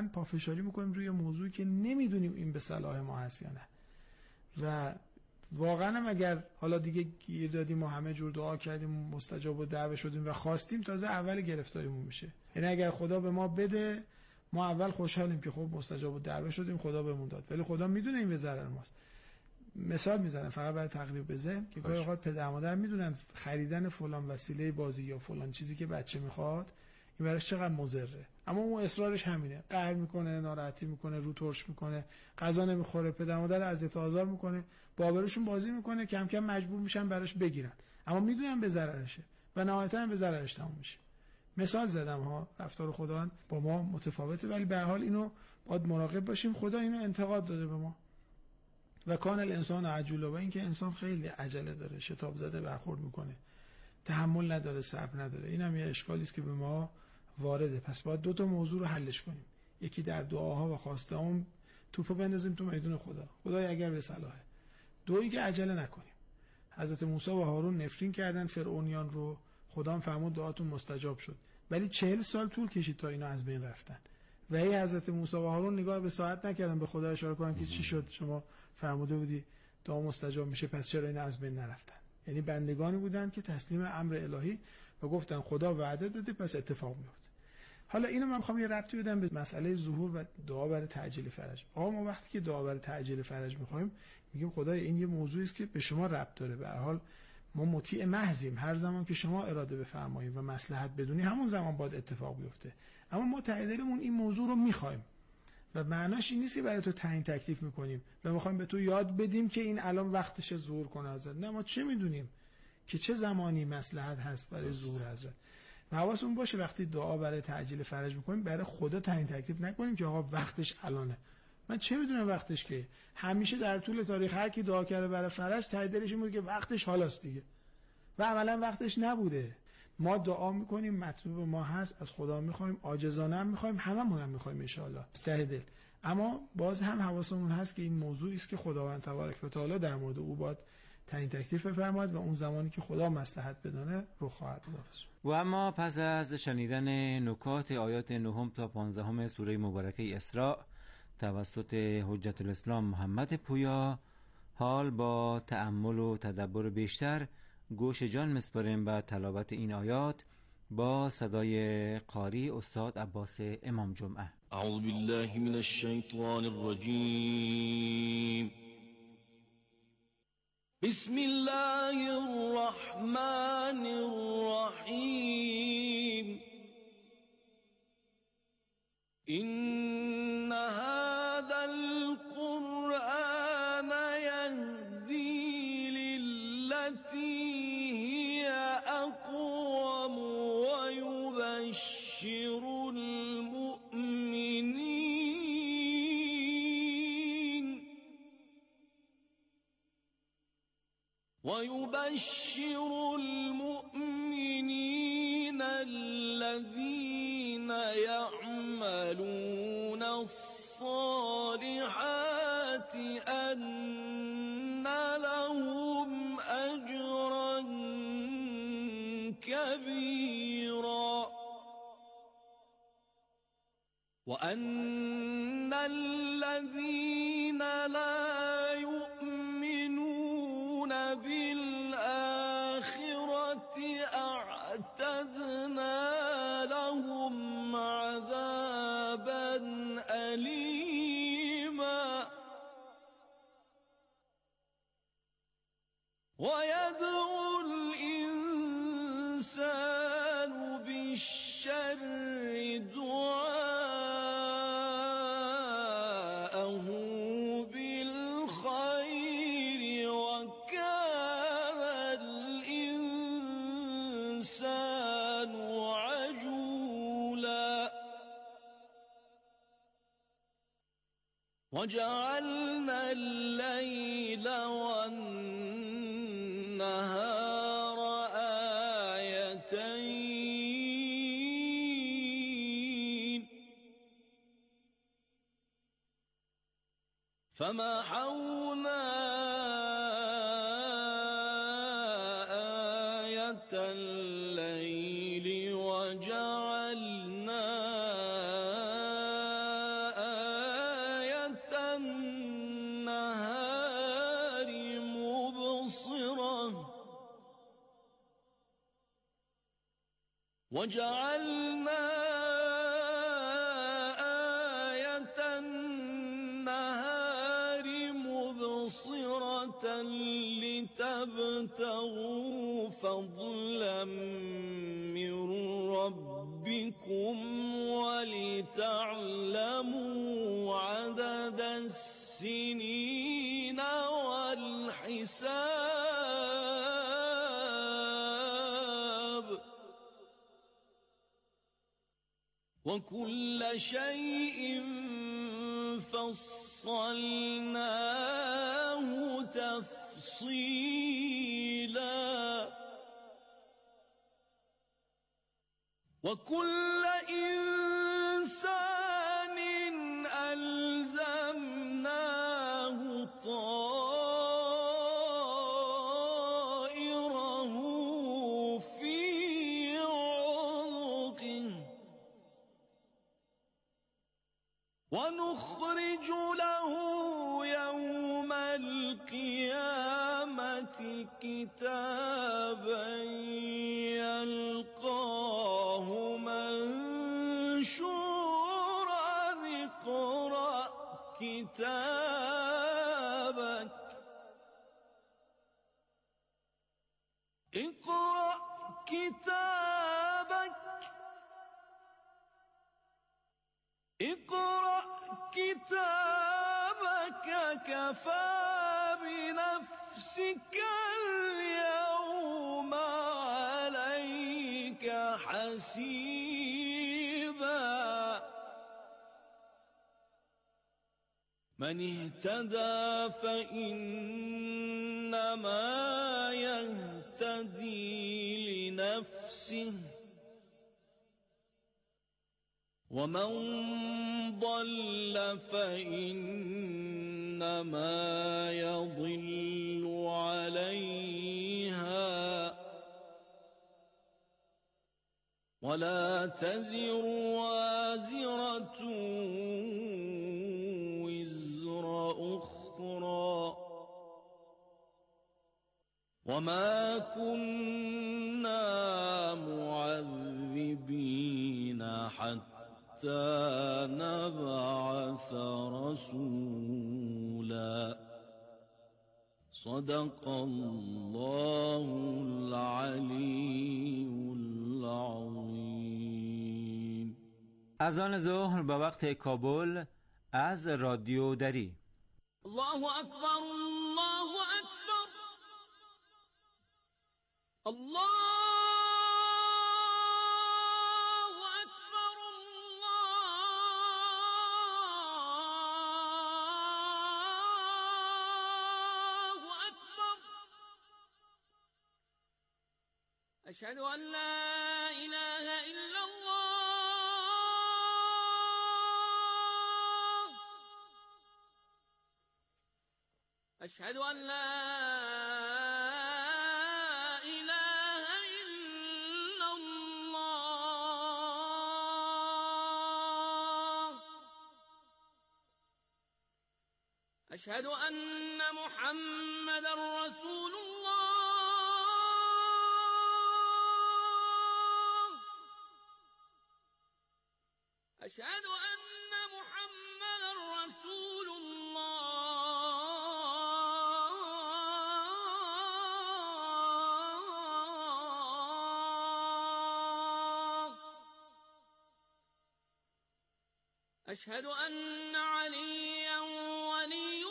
واقعا پافشاری میکنیم روی موضوعی که نمیدونیم این به صلاح ما هست یا نه. و واقعا هم اگر حالا دیگه گیر دادیم و همه جور دعا کردیم مستجاب و دعوه شدیم و خواستیم، تازه اول گرفتاریمون میشه. یعنی اگر خدا به ما بده، ما اول خوشحالیم که خب مستجاب و دعوه شدیم، خدا بهمون داد، ولی خدا میدونه این به ضرر ماست. مثال میزنم فقط برای تقریب بزن که گاهی اوقات پدر مادر میدونن خریدن فلان وسیله بازی یا فلان چیزی که بچه میخواد این براش چقدر مضره، اما اون اصرارش همینه، قهر میکنه، ناراحتی میکنه، رو ترش میکنه، غذا نمیخوره، پدر مادر اذیت و آزار میکنه، با آبروشون بازی میکنه، کم کم مجبور میشن براش بگیرن، اما میدونن به ضررشه و نهایتا هم به ضررش تموم میشه. مثال زدم ها، رفتار خداوند با ما متفاوته، ولی به هر حال اینو باید مراقب باشیم. خدا اینو انتقاد داده به ما و کان الانسان عجولا، و اینکه انسان خیلی عجله داره، شتاب زده برخورد میکنه، تحمل نداره، صبر نداره. این هم یه اشکالی است که به ما وارده. پس باید دو تا موضوع رو حلش کنیم، یکی در دعاها و خواستهام توپو بندازیم تو میدون خدا، خدای اگر به صلاحه. دویی که عجله نکنیم. حضرت موسی و هارون نفرین کردن فرعونیان رو، خدا هم فرمود دعاتون مستجاب شد، ولی 40 سال طول کشید تا اینا از بین رفتن. و ای حضرت موسی و هارون نگاه به ساعت نکردن به خدا اشاره کنن که چی شد، شما فرموده بودی دعا مستجاب میشه، پس چرا اینا از بین نرفتن؟ یعنی بندگانی بودن که تسلیم امر الهی و گفتن خدا وعده داده پس اتفاق میفته. حالا اینو من میخوام یه ربطی بدم به مسئله ظهور و دعا برای تعجیل فرج. ما وقتی که دعا برای تعجیل فرج میخوایم میگیم خدای این یه موضوعی است که به شما ربط داره، به هر حال ما مطیع محضیم، هر زمان که شما اراده بفرمایید و مصلحت بدونی همون زمان باید اتفاق بیفته، اما ما ته دلمون این موضوع رو میخوایم و معناش این نیست که برای تو تعیین تکلیف میکنیم و میخوایم به تو یاد بدیم که این الان وقتشه ظهور کنه حضرت. نه، ما چه میدونیم که چه زمانی مصلحت هست برای ظهور حضرت. و حواسمون باشه وقتی دعا برای تعجیل فرج میکنیم برای خدا تعیین تکلیف نکنیم که آقا وقتش الانه. من چه میدونم وقتش که؟ همیشه در طول تاریخ هر کی دعا کرده برای فرج ته دلش این بود که وقتش حالاست دیگه، و عملا وقتش نبوده. ما دعا میکنیم، مطلوب ما هست، از خدا میخوایم، عاجزانه هم میخوایم، هممون هم میخوایم ان شاء الله از ته دل، اما باز هم حواسمون هست که این موضوعی است که خداوند تبارک و تعالی در مورد او باید تعیین تکلیف بفرماید و اون زمانی که خدا مصلحت بدانه رو خواهد داشت. و اما پس از شنیدن نکات آیات 9 تا 15 سوره مبارکه اسراء توسط حجت الاسلام محمد پویا، حال با تأمل و تدبر بیشتر گوش جان مسپاریم به تلاوت این آیات با صدای قاری استاد عباس امام جمعه. اعوذ بالله من الشیطان الرجیم. بسم الله الرحمن الرحیم. إن هذا القرآن يهدي للتي هي أقوم ويبشر المؤمنين الذين يعملون الصالحات أن لهم أجرا كبيرا وأن الذين لا يؤمنون بالآخرة أعتدنا لهم عذابا أليما ويدعو الإنسان بالشر دعاءه بالخير وكان الإنسان عجولا وجعلنا الليل والنهار آيتين فمحونا آية الليل وجعلنا وجعلنا آية النهار مبصرة لتبتغوا فضلا من ربكم ولتعلموا عدد السنين والحساب وكل شيء فصلناه تفصيلا وكل إنسان ألزمناه طائره في عنقه ونخرج له يوم القيامة كتابا يلقاه منشورا اقرأ كتابك اقرأ كتابك اقرأ كتابك كفى بنفسك اليوم عليك حسيبا من اهتدى فإنما يهتدي لنفسه ومن ضل فإنما يضل عليها ولا تزر وازرة وزر أخرى وما كنا معذبين حتى نبعث رسولا صدق الله العلي العظيم. اذان ظهر به وقت کابل از رادیو دری. الله اکبر الله اکبر الله اکبر الله اکبر اشهد ان لا اله الا الله اشهد ان لا أشهد أن محمد رسول الله أشهد أن محمد رسول الله أشهد أن عليا ولي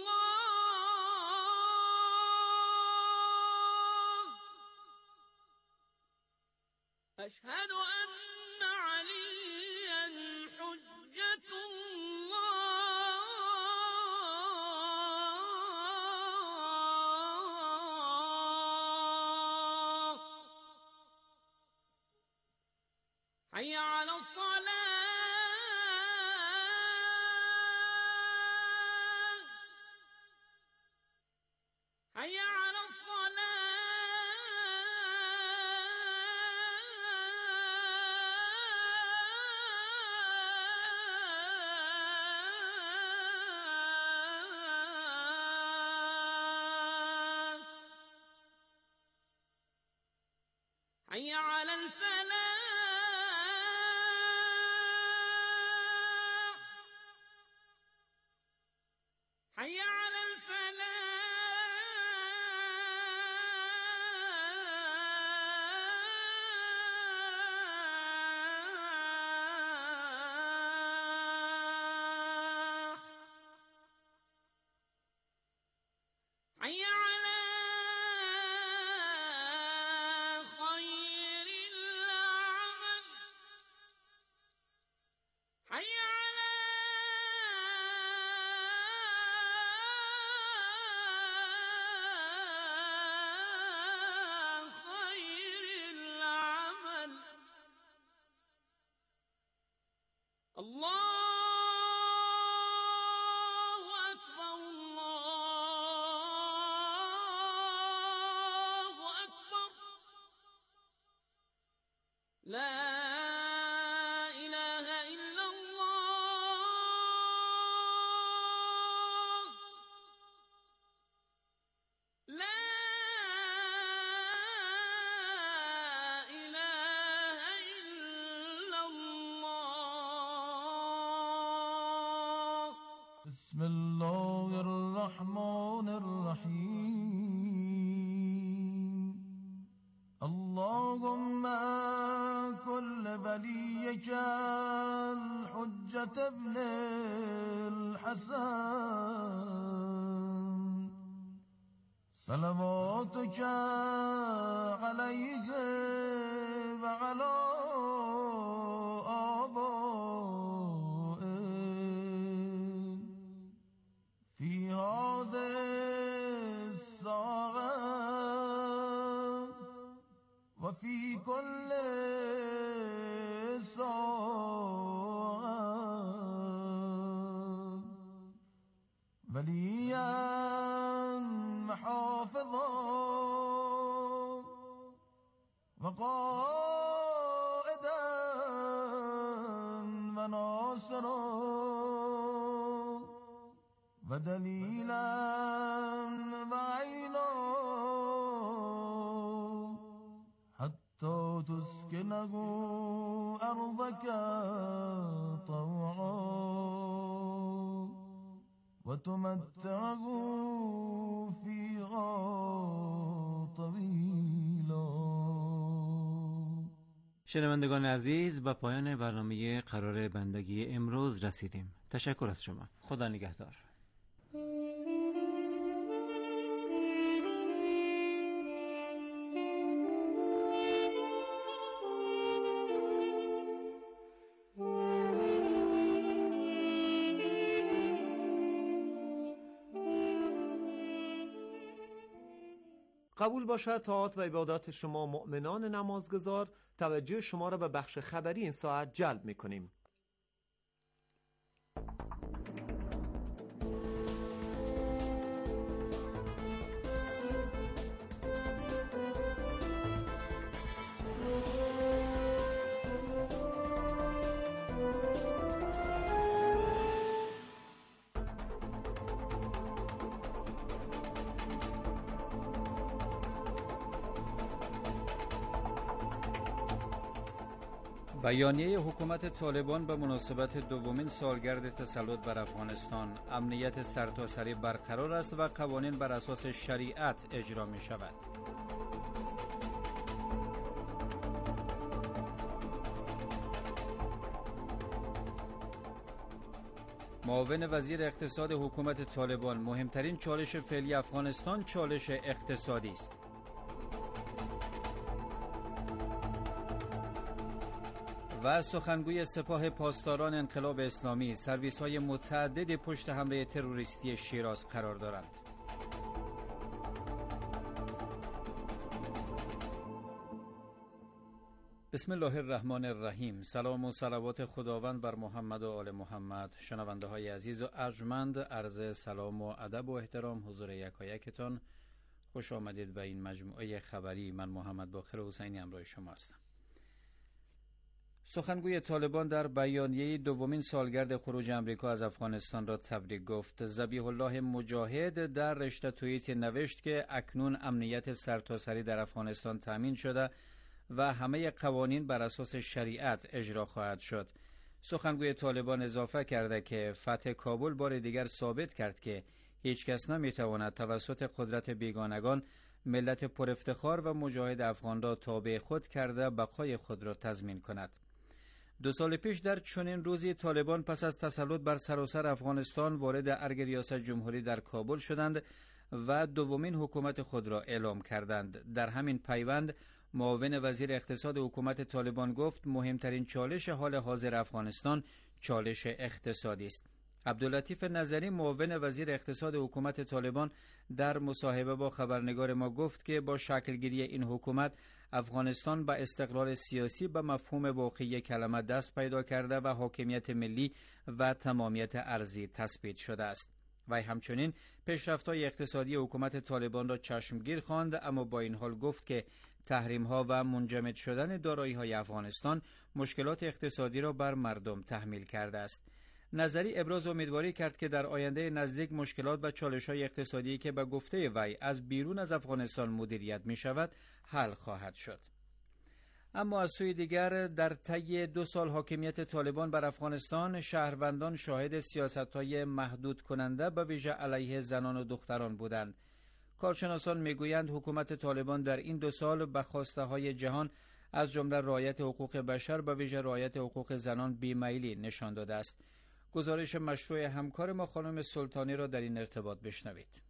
أشهد أن عليا حجة الله حي على الصلاة حي على الصلاة حي على الفلاح بسم الله الرحمن الرحیم اللهم كل وليك الحجة ابن الحسن صلواتك عليه وعلى آبائه في هذه الساعة وفي كل ساعة وليا محافظا وقائدا وناصرا ودليلا وعينا حتى تسكنه أرضك طوعا وتمتعه فيها طويلا. شنوندگان عزیز، به پایان برنامه قرار بندگی امروز رسیدیم. تشکر از شما. خدا نگهدار. قبول باشد طاعات و عبادات شما مؤمنان نمازگزار. توجه شما را به بخش خبری این ساعت جلب می‌کنیم. بیانیه حکومت طالبان به مناسبت دومین سالگرد تسلط بر افغانستان: امنیت سرتاسری برقرار است و قوانین بر اساس شریعت اجرا می شود. معاون وزیر اقتصاد حکومت طالبان: مهمترین چالش فعلی افغانستان چالش اقتصادی است. و سخنگوی سپاه پاسداران انقلاب اسلامی: سرویس‌های متعدد پشت حمله تروریستی شیراز قرار دارند. بسم الله الرحمن الرحیم. سلام و صلوات خداوند بر محمد و آل محمد. شنونده های عزیز و ارجمند، عرض سلام و ادب و احترام حضور یکایکتان. خوش آمدید به این مجموعه خبری. من محمد باقر حسینی همراه شما هستم. سخنگوی طالبان در بیانیه دومین سالگرد خروج امریکا از افغانستان را تبریک گفت. ذبیح الله مجاهد در رشته توییت نوشت که اکنون امنیت سرتاسری در افغانستان تامین شده و همه قوانین بر اساس شریعت اجرا خواهد شد. سخنگوی طالبان اضافه کرده که فتح کابل بار دیگر ثابت کرد که هیچ کس نمیتواند توسط قدرت بیگانگان ملت پر افتخار و مجاهد افغان را تابع خود کرده بقای خود را تضمین کند. 2 سال پیش در چنین روزی طالبان پس از تسلط بر سراسر افغانستان وارد ارگ ریاست جمهوری در کابل شدند و دومین حکومت خود را اعلام کردند. در همین پیوند معاون وزیر اقتصاد حکومت طالبان گفت مهمترین چالش حال حاضر افغانستان چالش اقتصادی است. عبداللطیف نظری معاون وزیر اقتصاد حکومت طالبان در مصاحبه با خبرنگار ما گفت که با شکلگیری این حکومت افغانستان به استقلال سیاسی به مفهوم واقعی کلمه دست پیدا کرده و حاکمیت ملی و تمامیت ارضی تثبیت شده است. وی همچنین پیشرفت‌های اقتصادی حکومت طالبان را چشمگیر خواند، اما با این حال گفت که تحریم‌ها و منجمد شدن دارایی‌های افغانستان مشکلات اقتصادی را بر مردم تحمیل کرده است. نظری ابراز امیدواری کرد که در آینده نزدیک مشکلات و چالش‌های اقتصادی که به گفته وی از بیرون از افغانستان مدیریت می‌شود حل خواهد شد. اما از سوی دیگر در طی 2 سال حاکمیت طالبان بر افغانستان، شهروندان شاهد سیاست‌های محدود کننده به ویژه علیه زنان و دختران بودند. کارشناسان میگویند حکومت طالبان در این 2 سال به خواسته‌های جهان از جمله رعایت حقوق بشر به ویژه رعایت حقوق زنان بیمیلی نشان داده است. گزارش مشروع همکار ما خانم سلطانی را در این ارتباط بشنوید.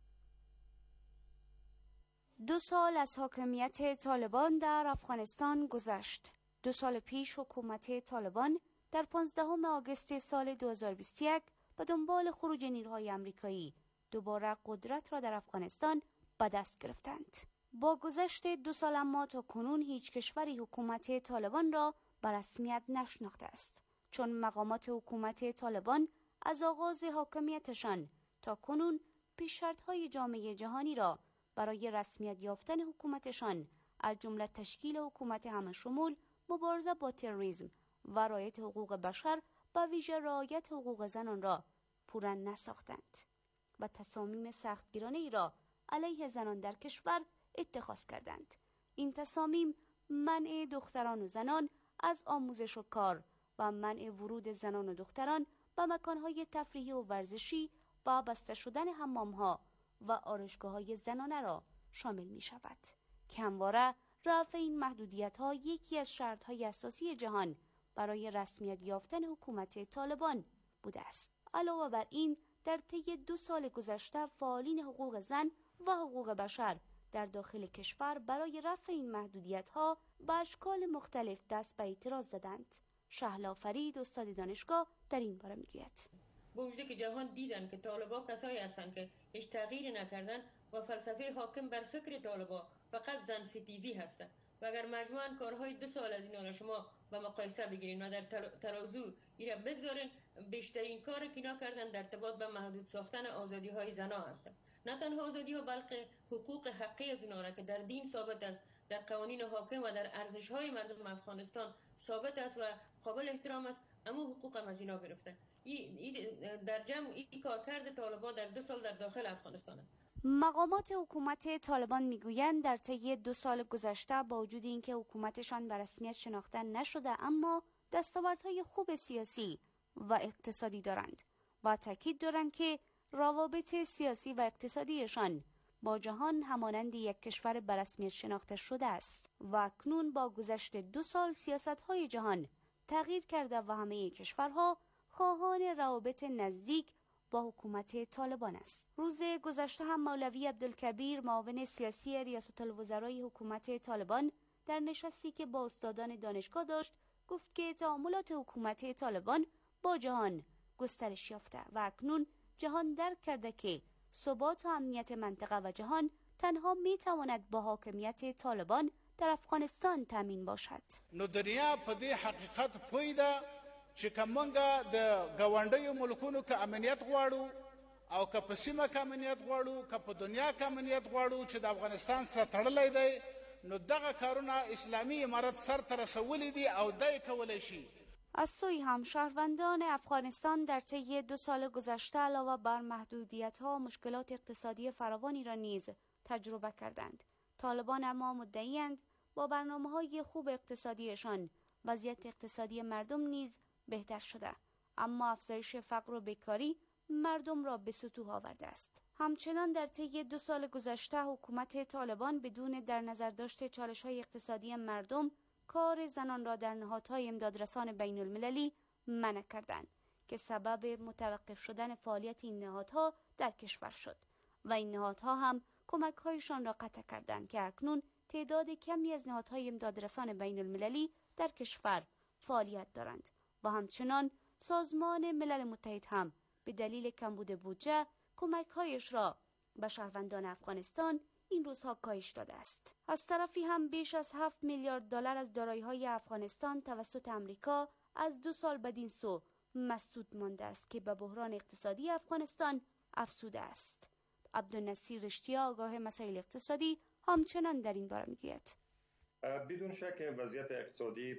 2 سال از حاکمیت طالبان در افغانستان گذشت. 2 سال پیش حکومت طالبان در 15 آگوست سال 2021 به دنبال خروج نیروهای آمریکایی دوباره قدرت را در افغانستان به دست گرفتند. با گذشت 2 سال اما تا کنون هیچ کشوری حکومت طالبان را به رسمیت نشناخته است، چون مقامات حکومت طالبان از آغاز حاکمیتشان تا کنون پیش‌شرط‌های جامعه جهانی را برای رسمیت یافتن حکومتشان از جمله تشکیل حکومت همه‌شمول، مبارزه با تروریسم و رعایت حقوق بشر و ویژه رعایت حقوق زنان را پورا نساختند و تصامیم سختگیرانه ای را علیه زنان در کشور اتخاذ کردند. این تصامیم منع دختران و زنان از آموزش و کار و منع ورود زنان و دختران به مکانهای تفریحی و ورزشی و بسته شدن حمامها و آرایشگاه‌های زنانه را شامل می شود که همواره رفع این محدودیت‌ها یکی از شرط‌های اساسی جهان برای رسمیت یافتن حکومت طالبان بوده است. علاوه بر این، در طی 2 سال گذشته فعالین حقوق زن و حقوق بشر در داخل کشور برای رفع این محدودیت‌ها به اشکال مختلف دست به اعتراض زدند. شهلا فرید، استاد دانشگاه، در این باره میگوید: با وجودی که جهان دیدن که طالبا کسایی هستند که هیچ تغییری نکردن و فلسفه حاکم بر فکر طالبا فقط زن ستیزی هستند و اگر مجموعاً کارهای 2 سال از اینا شما به مقایسه بگیرین و در ترازو اینا بگذارین، بیشترین کاری که اینا کردن در ارتباط به محدود ساختن آزادی‌های زنان هستند. نه تنها آزادی‌ها بلکه حقوق حقی از اینا که در دین ثابت است، در قوانین حاکم و در ارزش‌های مردم افغانستان ثابت است و قابل احترام است، اما حقوق هم از اینا گرفته. در جمع این کارکرد طالبان در 2 سال در داخل افغانستان است. مقامات حکومت طالبان میگویند در طی 2 سال گذشته با وجود اینکه حکومتشان به رسمیت شناخته نشده، اما دستاوردهای خوب سیاسی و اقتصادی دارند و تاکید دارند که روابط سیاسی و اقتصادیشان با جهان همانند یک کشور به رسمیت شناخته شده است و اکنون با گذشت 2 سال سیاست‌های جهان تغییر کرده و همه کشورها خواهان روابط نزدیک با حکومت طالبان است. روز گذشته هم مولوی عبدالکبیر، معاون سیاسی ریاست الوزرای حکومت طالبان، در نشستی که با استادان دانشگاه داشت گفت که تعاملات حکومت طالبان با جهان گسترش یافته و اکنون جهان درک کرده که ثبات و امنیت منطقه و جهان تنها میتواند با حاکمیت طالبان در افغانستان تامین باشد. نو دنیا په دې حقیقت پوی ده چې کومنګه د ګاونډیو ملکونو کې امنیت غواړو او که په سیمه کې امنیت غواړو که په دنیا کې امنیت غواړو چې د افغانستان سره تړلی دی، نو دغه کارونه اسلامي امارت سر ته رسولی دي او دی کولی شي. از سوی هم شهروندان افغانستان در طی 2 سال گذشته علاوه بر محدودیت‌ها و مشکلات اقتصادی فراوانی را نیز تجربه کردند. طالبان اما مدعی‌اند با برنامه‌های خوب اقتصادیشان وضعیت اقتصادی مردم نیز بهتر شده، اما افزایش فقر و بیکاری مردم را به سطوح آورده است. همچنان در طی 2 سال گذشته حکومت طالبان بدون در نظر داشت چالش‌های اقتصادی مردم کار زنان را در نهادهای امدادرسان بین المللی منع کردند که سبب متوقف شدن فعالیت این نهادها در کشور شد و این نهادها هم کمک‌هایشان را قطع کردند که اکنون تعداد کمی از نهادهای امدادرسان بین المللی در کشور فعالیت دارند و همچنان سازمان ملل متحد هم به دلیل کمبود بودجه کمک‌هایش را به شهروندان افغانستان این روزها کاهش داده است. از طرفی هم بیش از 7 میلیارد دلار از دارایی‌های افغانستان توسط آمریکا از 2 سال بدین سو مسدود مانده است که به بحران اقتصادی افغانستان افزوده است. عبدالنصیر رشتیا، آگاه مسائل اقتصادی، همچنان در این باره میگوید: بدون شک وضعیت اقتصادی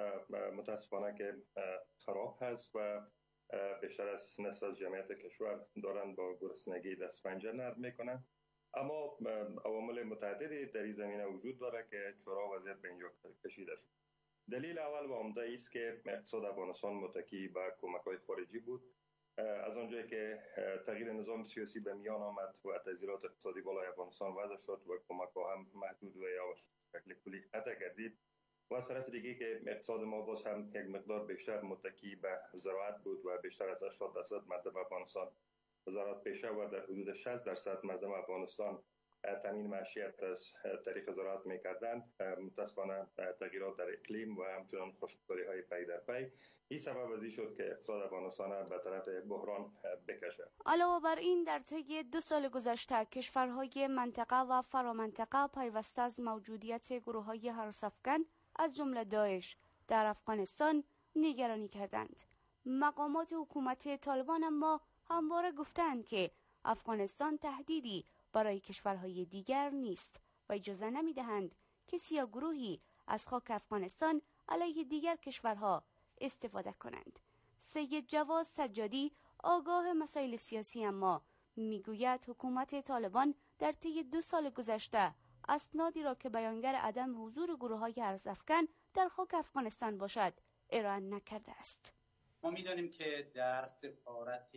متاسفانه که خراب هست و بیشتر از نصف از جمعیت کشور دارند با گرسنگی دست پنجه نرم میکنند، اما عوامل متعددی در این زمینه وجود داره که چرا وضعیت به اینجا کشیده شد. دلیل اول و عمده است که اقتصاد افغانستان متکی به کمک‌های خارجی بود. از آنجایی که تغییر نظام سیاسی به میان آمد و تضییعات اقتصادی بالای افغانستان وضع شد و کمک‌ها هم محدود و یا شکل کلی قطع گردید و از طرف دیگه که اقتصاد ما باز هم یک مقدار بیشتر متکی به زراعت بود و بیشتر از 80% مردم افغانستان زراعت پیشه و در حدود 60% مردم افغانستان تامین معیشت از طریق زراعت می‌کردند. متأسفانه تغییرات در اقلیم و همچنان خشکسالی‌های پی در پی این سبب از این شد که اقتصاد افغانستان به طرف بحران بکشه. علاوه بر این در طی 2 سال گذشته کشورهای منطقه و فرامنطقه پیوسته از موجودیت گروه‌های هراس‌افکن از جمله داعش در افغانستان نگرانی کردند. مقامات حکومت طالبان اما همواره گفتند که افغانستان تهدیدی برای کشورهای دیگر نیست و اجازه نمی‌دهند کسی یا گروهی از خاک افغانستان علیه دیگر کشورها استفاده کنند. سید جواد سجادی آگاه مسائل سیاسی اما میگوید حکومت طالبان در طی 2 سال گذشته اسنادی را که بیانگر عدم حضور گروه‌های هراس‌افکن در خاک افغانستان باشد ارائه نکرده است. ما می‌دانیم که در سفارت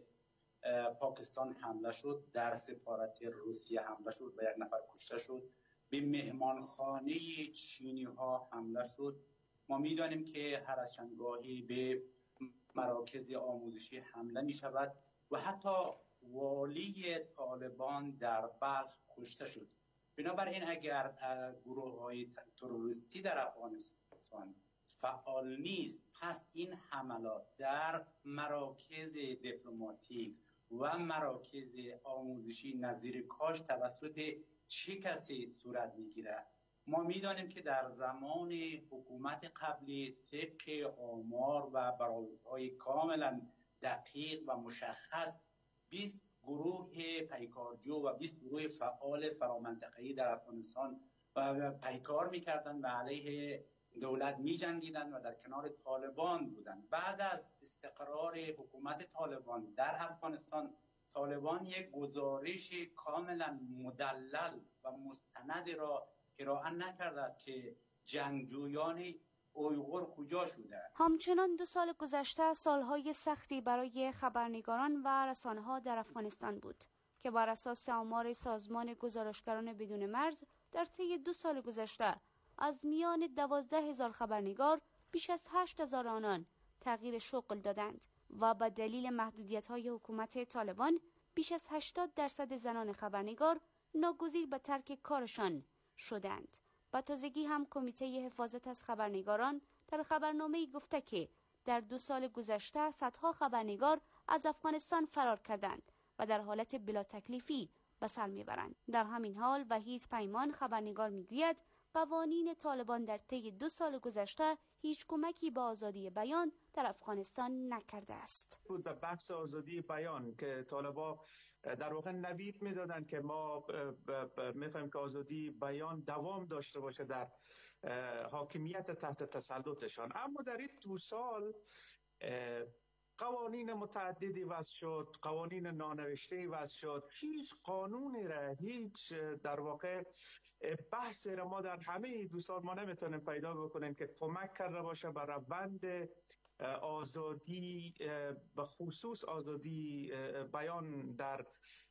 پاکستان حمله شد، در سفارت روسیه حمله شد و 1 نفر کشته شد، به مهمانخانه چینی ها حمله شد. ما می‌دانیم که هر از چندگاهی به مراکز آموزشی حمله می شود و حتی والی طالبان در بلخ کشته شد. بنابراین اگر گروه‌های تروریستی در افغانستان فعال نیست، پس این حملات در مراکز دیپلماتیک و مراکز آموزشی نظیر کاش توسط چه کسی صورت میگیره؟ ما میدانیم که در زمان حکومت قبلی طبق آمار و برآوردهای کاملا دقیق و مشخص 20 گروه پیکارجو و 20 گروه فعال فرامنطقه‌ای در افغانستان پیکار میکردند و علیه دولت می جنگیدند و در کنار طالبان بودند. بعد از استقرار حکومت طالبان در افغانستان، طالبان یک گزارش کاملا مدلل و مستند را ارائه نکرده است که جنگجویان اویغور کجا شده. همچنان 2 سال گذشته سالهای سختی برای خبرنگاران و رسانه‌ها در افغانستان بود که بر اساس آمار سازمان گزارشگران بدون مرز در طی 2 سال گذشته از میان 12,000 خبرنگار بیش از 8,000 آنان تغییر شغل دادند و به دلیل محدودیت‌های حکومت طالبان بیش از 80% زنان خبرنگار ناگزیر به ترک کارشان شدند. به تازگی هم کمیته حفاظت از خبرنگاران در خبرنامه‌ای گفته که در 2 سال گذشته صدها خبرنگار از افغانستان فرار کردند و در حالت بلا تکلیفی به سر میبرند. در همین حال وحید پیمان خبرنگار میگوید قوانین طالبان در طی 2 سال گذشته هیچ کمکی به آزادی بیان در افغانستان نکرده است. بود به بحث آزادی بیان که طالبان در واقع نوید میدادند که ما می‌خوایم که آزادی بیان دوام داشته باشه در حاکمیت تحت تسلطشان، اما در این 2 سال قوانین متعددی وضع شد، قوانین نانوشته‌ای وضع شد، هیچ قانونی را، هیچ در واقع بحثی را ما در همه 2 سال ما نمیتونیم پیدا بکنیم که کمک کرده باشه بر روند آزادی، به خصوص آزادی بیان در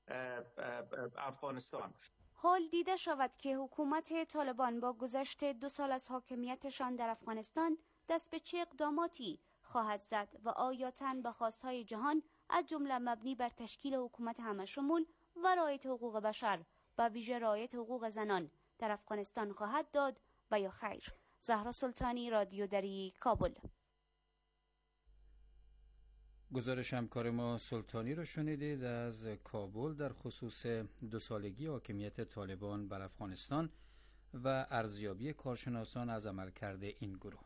افغانستان. حال دیده شود که حکومت طالبان با گذشت 2 سال از حاکمیتشان در افغانستان دست به چه اقداماتی خواهد زد و آیا تن به خواستهای جهان از جمله مبنی بر تشکیل حکومت همشمول و رعایت حقوق بشر و ویژه رعایت حقوق زنان در افغانستان خواهد داد و یا خیر؟ زهرا سلطانی، رادیو دری، کابل. گزارش همکار ما سلطانی رو شنیدید از کابل در خصوص 2 سالگی حاکمیت طالبان بر افغانستان و ارزیابی کارشناسان از عملکرد این گروه.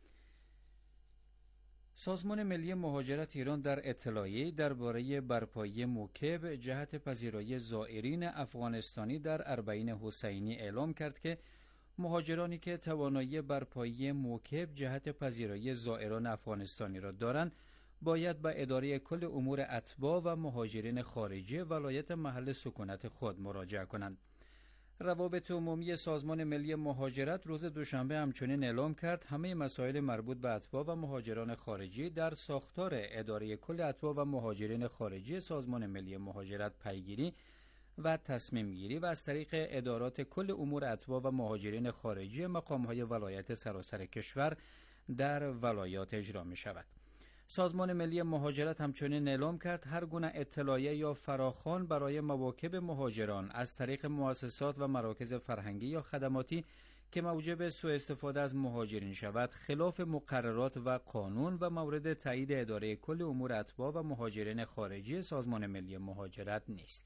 سازمان ملی مهاجرت ایران در اطلاعیه‌ای درباره برپایی موکب جهت پذیرایی زائرین افغانستانی در اربعین حسینی اعلام کرد که مهاجرانی که توانایی برپایی موکب جهت پذیرایی زائران افغانستانی را دارند باید به اداره کل امور اتباع و مهاجرین خارجی ولایت محل سکونت خود مراجعه کنند. روابط عمومی سازمان ملی مهاجرت روز دوشنبه همچنین اعلام کرد همه مسائل مربوط به اتباع و مهاجران خارجی در ساختار اداره کل اتباع و مهاجرین خارجی سازمان ملی مهاجرت پیگیری و تصمیم گیری و از طریق ادارات کل امور اتباع و مهاجرین خارجی مقام‌های ولایت سراسر کشور در ولایات اجرا می شود. سازمان ملی مهاجرت همچنین اعلام کرد هر گونه اطلاعیه یا فراخوان برای مواکب مهاجران از طریق مؤسسات و مراکز فرهنگی یا خدماتی که موجب سوء استفاده از مهاجرین شود خلاف مقررات و قانون و مورد تایید اداره کل امور اتباع و مهاجرین خارجی سازمان ملی مهاجرت نیست.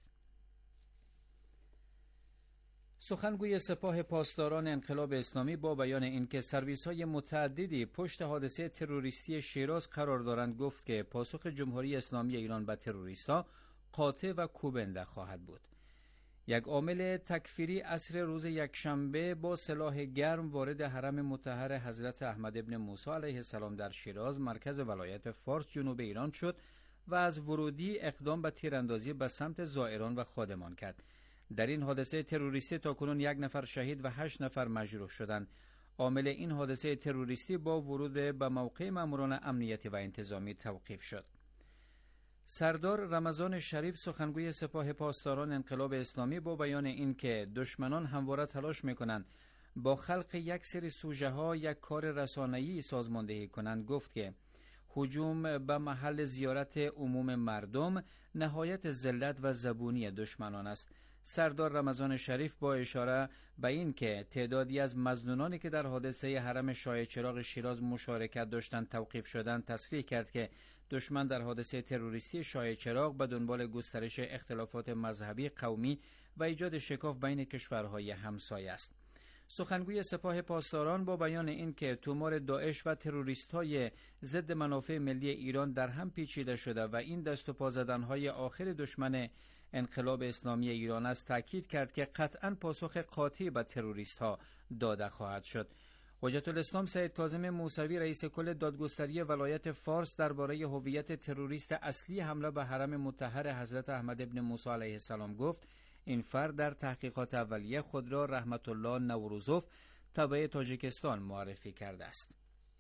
سخنگوی سپاه پاسداران انقلاب اسلامی با بیان اینکه سرویس‌های متعددی پشت حادثه تروریستی شیراز قرار دارند گفت که پاسخ جمهوری اسلامی ایران به تروریست‌ها قاطع و کوبنده خواهد بود. یک عامل تکفیری عصر روز یکشنبه با سلاح گرم وارد حرم مطهر حضرت احمد ابن موسی علیه السلام در شیراز مرکز ولایت فارس جنوب ایران شد و از ورودی اقدام به تیراندازی به سمت زائران و خادمان کرد. در این حادثه تروریستی تاکنون 1 نفر شهید و 8 نفر مجروح شدند. عامل این حادثه تروریستی با ورود به موقع ماموران امنیتی و انتظامی توقیف شد. سردار رمضان شریف سخنگوی سپاه پاسداران انقلاب اسلامی با بیان این که دشمنان همواره تلاش میکنند با خلق یک سری سوژه ها یک کار رسانه‌ای سازماندهی کنند گفت که هجوم به محل زیارت عموم مردم نهایت ذلت و زبونی دشمنان است. سردار رمضان شریف با اشاره به این که تعدادی از مظنونانی که در حادثه حرم شاه چراغ شیراز مشارکت داشتند توقیف شدند تصریح کرد که دشمن در حادثه تروریستی شاه چراغ به دنبال گسترش اختلافات مذهبی، قومی و ایجاد شکاف بین کشورهای همسایه است. سخنگوی سپاه پاسداران با بیان این که تومار داعش و تروریست‌های ضد منافع ملی ایران در هم پیچیده شده و این دست و پا زدن‌های آخر دشمن انقلاب اسلامی ایران است تاکید کرد که قطعاً پاسخ قاطعی به تروریست‌ها داده خواهد شد. حجت الاسلام سید کاظم موسوی رئیس کل دادگستری ولایت فارس درباره هویت تروریست اصلی حمله به حرم مطهر حضرت احمد ابن موسی علیه السلام گفت این فرد در تحقیقات اولیه خود را رحمت الله نوروزوف تابع تاجیکستان معرفی کرده است.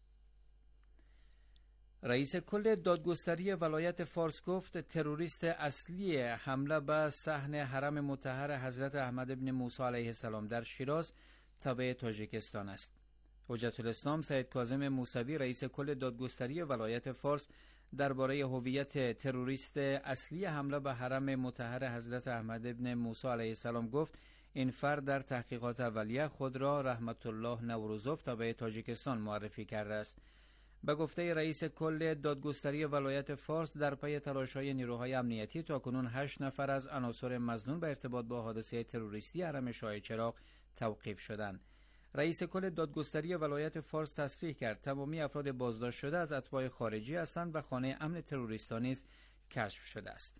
رئیس کل دادگستری ولایت فارس گفت تروریست اصلی حمله به صحن حرم مطهر حضرت احمد ابن موسی علیه السلام در شیراز تابع تاجیکستان است. حجت الاسلام سید کاظم موسوی رئیس کل دادگستری ولایت فارس درباره هویت تروریست اصلی حمله به حرم مطهر حضرت احمد ابن موسی علیه السلام گفت این فرد در تحقیقات اولیه خود را رحمت الله نوروزوف تابع تاجیکستان معرفی کرده است. به گفته رئیس کل دادگستری ولایت فارس در پی تلاش‌های نیروهای امنیتی تاکنون 8 نفر از عناصر مظنون به ارتباط با حادثه تروریستی حرم شاه چراغ توقیف شدند. رئیس کل دادگستری ولایت فارس تصریح کرد تمامی افراد بازداشت شده از اتباع خارجی هستند و خانه امن تروریستان نیز کشف شده است.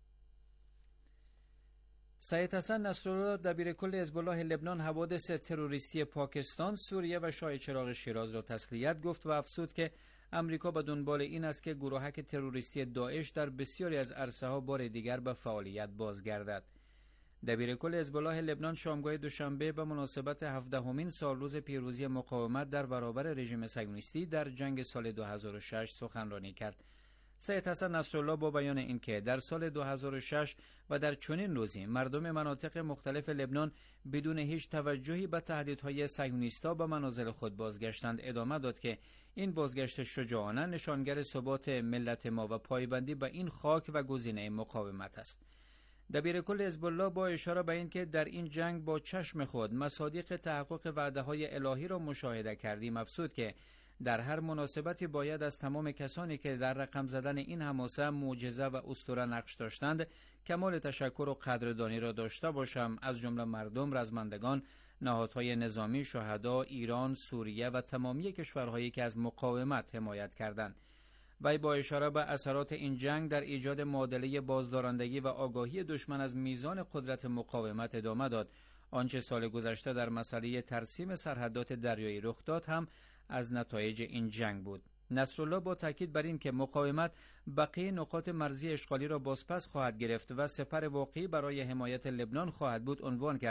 سید حسن نصرالله دبیر کل حزب الله لبنان حوادث تروریستی پاکستان، سوریه و شاه چراغ شیراز را تسلیت گفت و افزود که امریکا به دنبال این است که گروهک تروریستی داعش در بسیاری از عرصه‌ها بار دیگر به فعالیت بازگردد. دبیر کل حزب الله لبنان شامگاه دوشنبه به مناسبت 17مین سالروز پیروزی مقاومت در برابر رژیم صهیونیستی در جنگ سال 2006 سخنرانی کرد. سید حسن نصرالله با بیان اینکه در سال 2006 و در چنین روزی مردم مناطق مختلف لبنان بدون هیچ توجهی به تهدیدهای صهیونیست‌ها به منازل خود بازگشتند ادامه داد که این بازگشت شجاعانه نشانگر ثبات ملت ما و پایبندی به این خاک و گزینه مقاومت است. دبیر کل حزب الله با اشاره به اینکه در این جنگ با چشم خود مصادیق تحقق وعده‌های الهی را مشاهده کردیم افزود که در هر مناسبتی باید از تمام کسانی که در رقم زدن این حماسه معجزه و اسطوره نقش داشتند کمال تشکر و قدردانی را داشته باشم، از جمله مردم، رزمندگان، نهادهای نظامی، شهدا، ایران، سوریه و تمامی کشورهایی که از مقاومت حمایت کردند. وی با اشاره به اثرات این جنگ در ایجاد معادله بازدارندگی و آگاهی دشمن از میزان قدرت مقاومت ادامه داد. آنچه سال گذشته در مسئله ترسیم سرحدات دریایی رخ داد هم از نتایج این جنگ بود. نصرالله با تاکید بر این که مقاومت بقیه نقاط مرزی اشغالی را بازپس خواهد گرفت و سپر واقعی برای حمایت لبنان خواهد بود عنوان کرد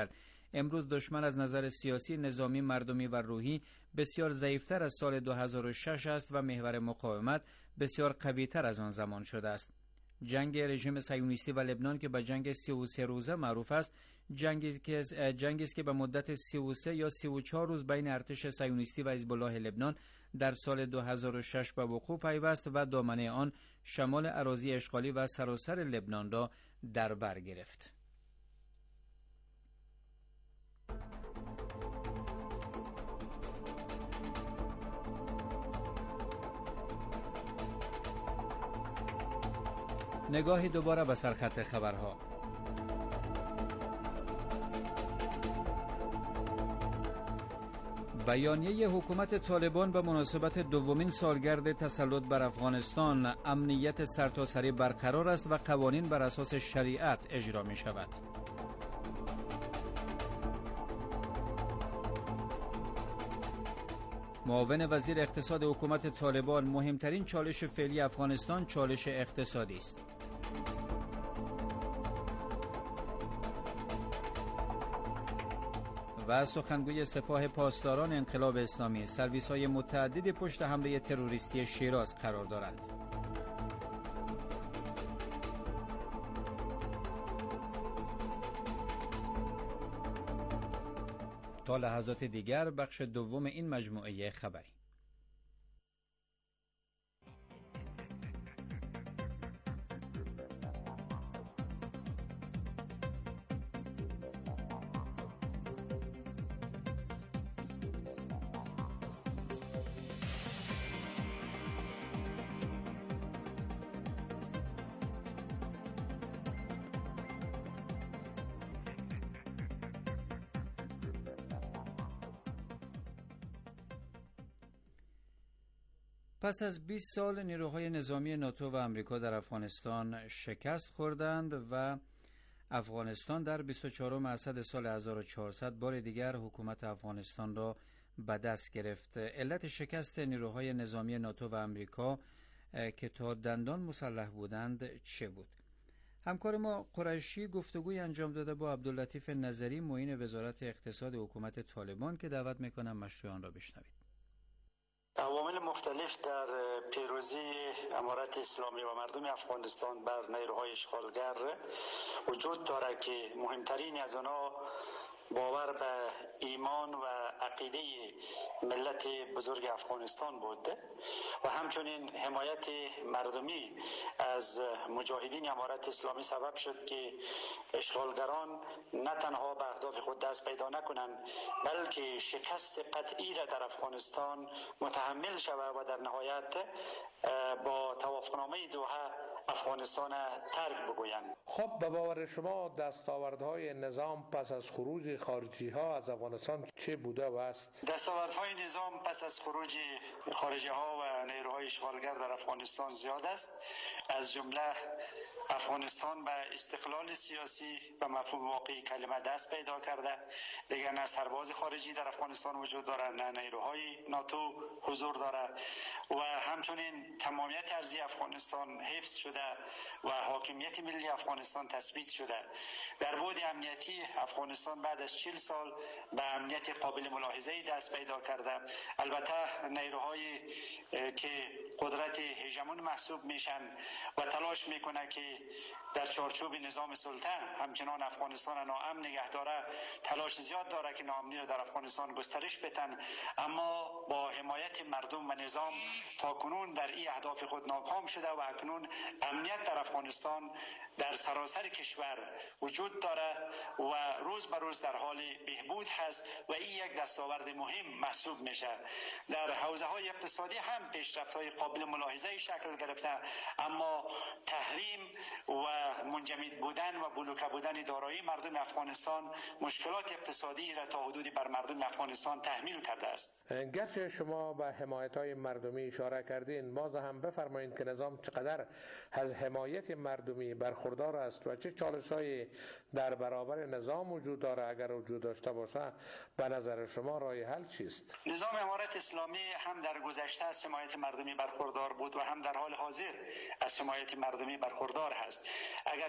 امروز دشمن از نظر سیاسی، نظامی، مردمی و روحی بسیار ضعیفتر از سال 2006 است و محور مقاومت بسیار قوی‌تر از آن زمان شده است. جنگ رژیم صهیونیستی و لبنان که به جنگ 33 روزه معروف است، جنگی است که به مدت 33 یا 34 روز بین ارتش صهیونیستی و حزب الله لبنان در سال 2006 به وقوع پیوست و دامنه آن شمال اراضی اشغالی و سراسر لبنان را در بر گرفت. نگاهی دوباره به سرخط خبرها. بیانیه حکومت طالبان به مناسبت دومین سالگرد تسلط بر افغانستان: امنیت سرتاسری برقرار است و قوانین بر اساس شریعت اجرا می شود. معاون وزیر اقتصاد حکومت طالبان: مهمترین چالش فعلی افغانستان چالش اقتصادی است. و سخنگوی سپاه پاسداران انقلاب اسلامی: سرویس‌های متعددی پشت حمله تروریستی شیراز قرار دارند. تا لحظات دیگر بخش دوم این مجموعه خبری. پس از 20 سال نیروهای نظامی ناتو و آمریکا در افغانستان شکست خوردند و افغانستان در 24 اسد سال 1400 بار دیگر حکومت افغانستان را به دست گرفت. علت شکست نیروهای نظامی ناتو و آمریکا که تا دندان مسلح بودند چه بود؟ همکار ما قریشی گفتگوی انجام داده با عبداللطیف نظری، معین وزارت اقتصاد حکومت طالبان، که دعوت میکنم مشروع آن را بشنوید. عوامل مختلف در پیروزی امارت اسلامی و مردم افغانستان بر نیروهای اشغالگر وجود دارد که مهمترین از آنها باور به ایمان و عقیده ملت بزرگ افغانستان بود و همچنین حمایت مردمی از مجاهدین امارت اسلامی سبب شد که اشغالگران نه تنها به اهداف خود دست پیدا نکنند بلکه شکست قطعی را در افغانستان متحمل شود و در نهایت با توافقنامه دوحه افغانستان ترک بگویند. خب به باور شما دستاوردهای نظام پس از خروج خارجی ها از افغانستان چه بوده و است؟ دستاوردهای نظام پس از خروج خارجی ها و نیروهای اشغالگر در افغانستان زیاد است، از جمله افغانستان به استقلال سیاسی و مفهوم واقعی کلمه دست پیدا کرده. دیگر نه سرباز خارجی در افغانستان وجود دارد، نه نیروهای ناتو حضور دارد و همچنین تمامیت ارضی افغانستان حفظ شده و حاکمیت ملی افغانستان تثبیت شده. در بعد امنیتی افغانستان بعد از 40 سال به امنیت قابل ملاحظه‌ای دست پیدا کرده. البته نیروهایی که قدرت هژمون محسوب میشن و تلاش میکنه که در چارچوب نظام سلطه همچنان افغانستان ناامن نگه داره، تلاش زیاد داره که ناامنی رو در افغانستان گسترش بدن، اما با حمایت مردم و نظام تا کنون در این اهداف خود ناکام شده و اکنون امنیت در افغانستان در سراسر کشور وجود داره و روز به روز در حال بهبود هست و این یک دستاورد مهم محسوب میشه. در حوزه‌های اقتصادی هم پیشرفت‌های قابل ملاحظه‌ای شکل گرفته، اما تحریم و منجمد بودن و بلوکه بودن دارایی مردم افغانستان مشکلات اقتصادی را تا حدودی بر مردم افغانستان تحمیل کرده است. گرچه شما به حمایت‌های مردمی اشاره کردین، باز هم بفرمایید که نظام چقدر از حمایت مردمی برخوردار است و چه چالش‌هایی در برابر نظام وجود داره؟ اگر وجود داشته باشه به نظر شما راه حل چیست؟ نظام امارت اسلامی هم در گذشته از حمایت مردمی برخوردار بود و هم در حال حاضر از حمایت مردمی برخوردار هست. اگر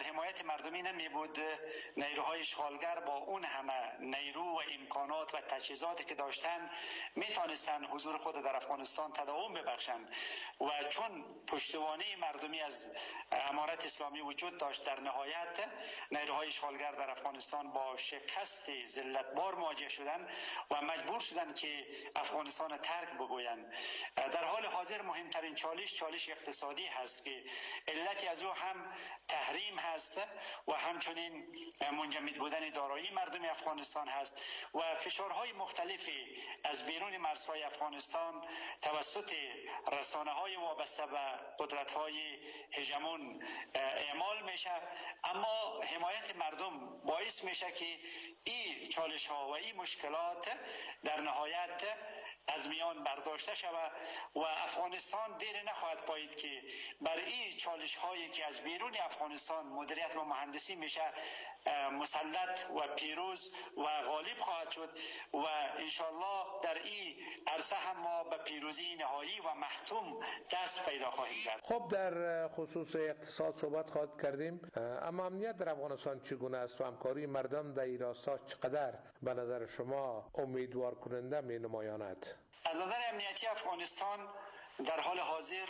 در حمایت مردمی نمی بود نیروهای اشغالگر با اون همه نیرو و امکانات و تجهیزاتی که داشتن می توانستند حضور خود در افغانستان تداوم ببخشند و چون پشتوانه مردمی از امارت اسلامی وجود داشت، در نهایت نیروهای اشغالگر در افغانستان با شکست ذلتبار مواجه شدند و مجبور شدند که افغانستان ترک بگویند. در حال حاضر مهمترین چالش اقتصادی هست که علتی از او هم تحریم هست و همچنین منجمد بودن دارایی مردم افغانستان هست و فشارهای مختلفی از بیرون مرزهای افغانستان توسط رسانه‌های وابسته به قدرت‌های هژمون اعمال میشه. اما حمایت مردم باعث میشه که این چالش‌ها و این مشکلات در نهایت از میان برداشته شود و افغانستان دیر نخواهد پایید که بر این چالش هایی که از بیرون افغانستان مدیریت و مهندسی میشه مسلط و پیروز و غالب خواهد شد و انشالله در این عرصه هم ما به پیروزی نهایی و محتوم دست پیدا خواهیم کرد. خب در خصوص اقتصاد صحبت خواهد کردیم، اما امنیت در افغانستان چگونه است و همکاری مردم در این راستا چقدر به نظر شما امیدوار کننده می نمایاند؟ از نظر امنیتی افغانستان در حال حاضر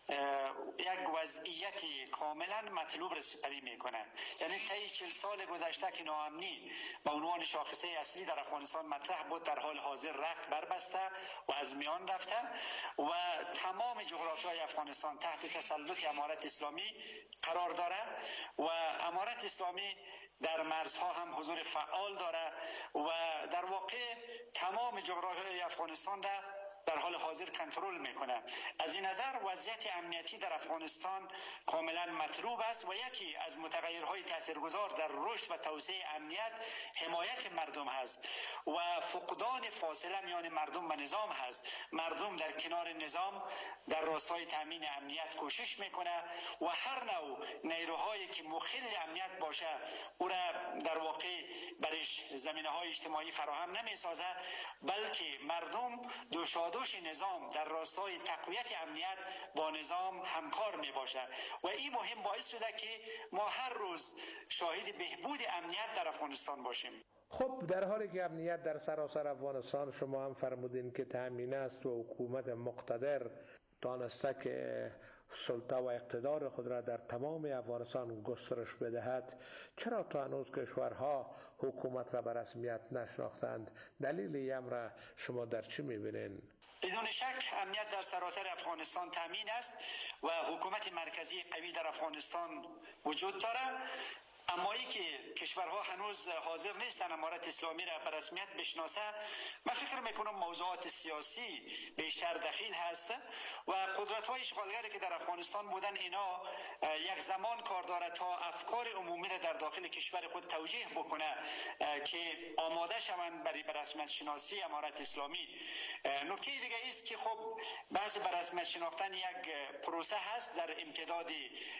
یک وضعیت کاملا مطلوب را سپری میکنه. یعنی طی 40 سال گذشته که ناامنی به عنوان شاخصه اصلی در افغانستان مطرح بود، در حال حاضر رخت بربسته و از میان رفته و تمام جغرافیای افغانستان تحت تسلط امارت اسلامی قرار داره و امارت اسلامی در مرزها هم حضور فعال داره و در واقع تمام جغرافیای افغانستان را در حال حاضر کنترل میکنه. از این نظر وضعیت امنیتی در افغانستان کاملا مطلوب است و یکی از متغیرهای تاثیرگذار در رشد و توسعه امنیت حمایت مردم هست و فقدان فاصله میان مردم و نظام هست. مردم در کنار نظام در راستای تامین امنیت کوشش میکنه و هر نوع نیروهایی که مخل امنیت باشه او را در واقع برش زمینه‌های اجتماعی فراهم نمیسازه، بلکه مردم دوش نظام در راستای تقویت امنیت با نظام همکار می باشد و این مهم باعث شده که ما هر روز شاهد بهبود امنیت در افغانستان باشیم. خب در حالی که امنیت در سراسر افغانستان، شما هم فرمودین که تأمین است و حکومت مقتدر دانسته که سلطه و اقتدار خود را در تمام افغانستان گسترش بدهد، چرا تا هنوز کشورها حکومت را به رسمیت نشناختند؟ دلیل این امر شما در چی می‌بینید؟ بدون شک امنیت در سراسر افغانستان تامین است و حکومت مرکزی قوی در افغانستان وجود دارد، اما ای که کشورها هنوز حاضر نیستن امارت اسلامی را به رسمیت بشناسه، من فکر میکنم موضوعات سیاسی بیشتر دخیل هست و قدرت‌های اشغالگری که در افغانستان بودن اینا یک زمان کار داره تا افکار عمومی را در داخل کشور خود توجیه بکنه که آماده شوند برای به رسمیت شناسی امارت اسلامی. نکته دیگه است که خب بحث به رسمیت شناختن یک پروسه هست، در امتداد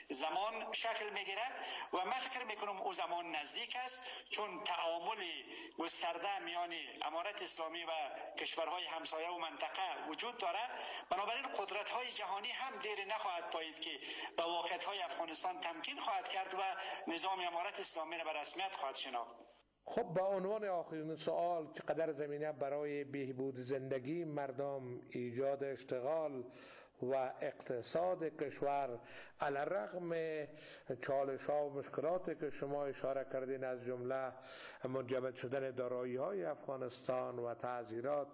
زمان شکل میگیره و من فکر میکنم او زمان نزدیک است، چون تعامل گسترده میان امارت اسلامی و کشورهای همسایه و منطقه وجود داره. بنابراین قدرت‌های جهانی هم دیر نخواهد پایید که به واقعیت‌های افغانستان تمکین خواهد کرد و نظام امارت اسلامی را به رسمیت خواهد شناخت. خب به عنوان آخرین سوال، چقدر زمینه برای بهبود زندگی مردم، ایجاد اشتغال و اقتصاد کشور علیرغم چالش‌ها و مشکلاتی که شما اشاره کردین، از جمله منجمد شدن دارایی‌های افغانستان و تعذیرات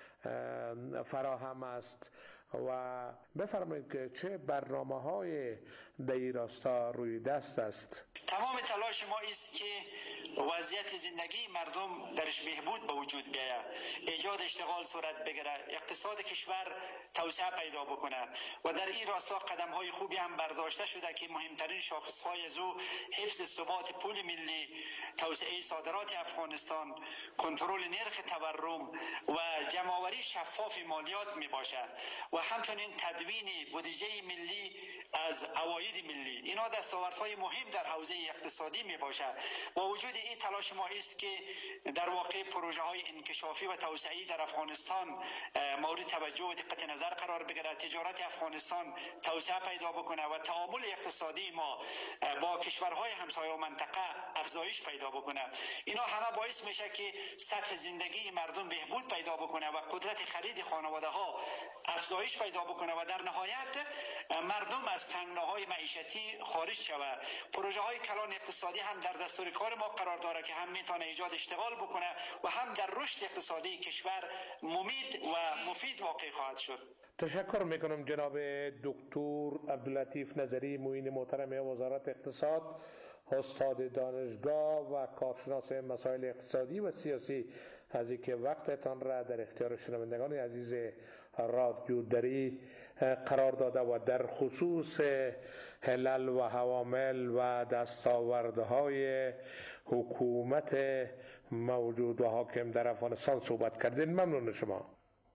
فراهم است، و بفرمایید که چه برنامه‌های در این راستا روی دست است؟ تمام تلاش ما است که وضعیت زندگی مردم درش بهبود به وجود بیاید، ایجاد اشتغال صورت بگیره، اقتصاد کشور توسعه پیدا بکنه و در این راستا قدم‌های خوبی هم برداشته شده که مهمترین شاخص‌های از او حفظ ثبات پول ملی، توسعه صادرات افغانستان، کنترل نرخ تورم و جمع‌آوری شفاف مالیات می باشد و همچنین تدوین بودجه ملی از عواید ملی. اینا دستاوردهای مهم در حوزه اقتصادی می باشد. با وجود این تلاش ما است که در واقع پروژه های انکشافی و توسعه‌ای در افغانستان مورد توجه و دقت نظر قرار بگیرد، تجارت افغانستان توسعه پیدا بکنه و تعامل اقتصادی ما با کشورهای همسایه و منطقه افزایش پیدا بکنه. اینا همه باعث میشه که سطح زندگی مردم بهبود پیدا بکنه و قدرت خرید خانواده ها افزایش پیدا بکنه و در نهایت مردم از تنگناهای معیشتی خارج شود. پروژه های کلان اقتصادی هم در دستور کار ما قرار داره که هم میتونه ایجاد اشتغال بکنه و هم در رشد اقتصادی کشور ممید و مفید واقع خواهد شد. تشکر میکنم جناب دکتر عبداللطیف نظری، معین محترم وزارت اقتصاد، استاد دانشگاه و کارشناس مسائل اقتصادی و سیاسی، از اینکه وقتتان را در اختیار شنوندگان عزیز رادیو دری قرار داده و در خصوص علل و عوامل و دستاوردهای حکومت موجود و حاکم در افغانستان صحبت کردین. ممنون شما.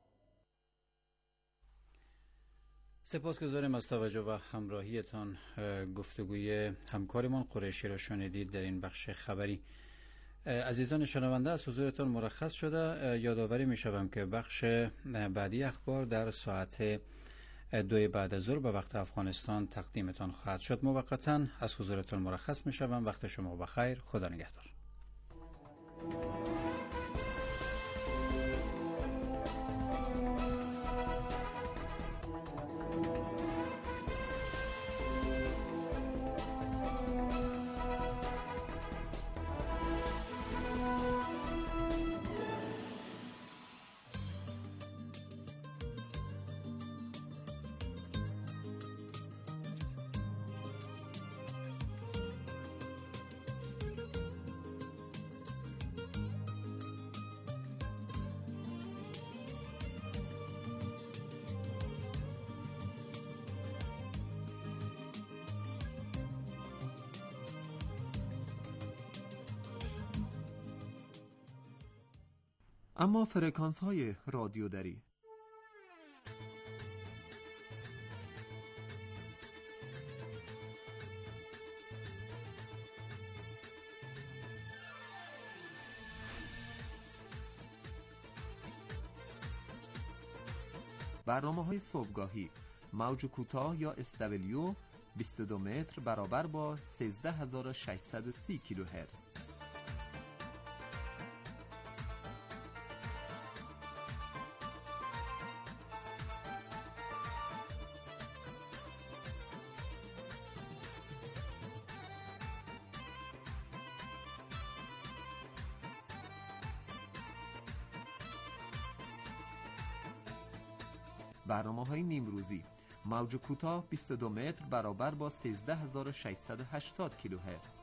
سپاسگزاریم از توجه و همراهیتان. گفتگوی همکارمان قریشی را شنیدید در این بخش خبری. عزیزان شنونده، از حضورتان مرخص شده. یادآوری می‌شوم که بخش بعدی اخبار در ساعت 2 بعد از ظهر به وقت افغانستان تقدیمتان خواهد شد. موقتا از حضورتان مرخص می‌شوم. وقت شما بخیر. خدا نگهدار. اما فرکانس های رادیو دری برنامه‌های صبحگاهی موج کوتاه یا SW 22 متر برابر با 13630 کیلوهرتز. برنامه‌های نیمروزی موج کوتاه 22 متر برابر با 13680 کیلوهرتز.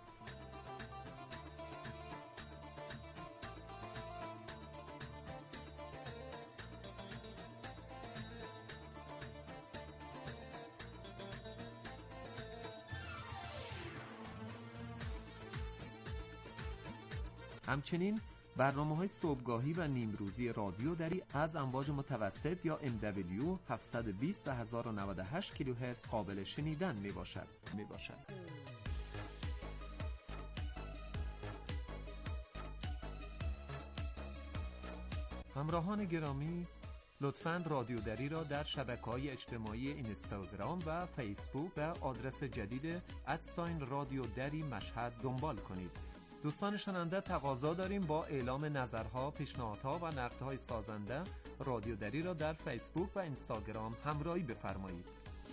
همچنین برنامه‌های صبحگاهی و نیمروزی رادیو دری از امواج متوسط یا MW 720 و 1098 کیلوهرتز قابل شنیدن میباشد. همراهان گرامی، لطفاً رادیو دری را در شبکه‌های اجتماعی اینستاگرام و فیسبوک و آدرس جدید @رادیو دری مشهد دنبال کنید. دوستان شنونده، تقاضا داریم با اعلام نظرها، پیشنهادها و نقدهای سازنده رادیو دری را در فیسبوک و اینستاگرام همراهی بفرمایید.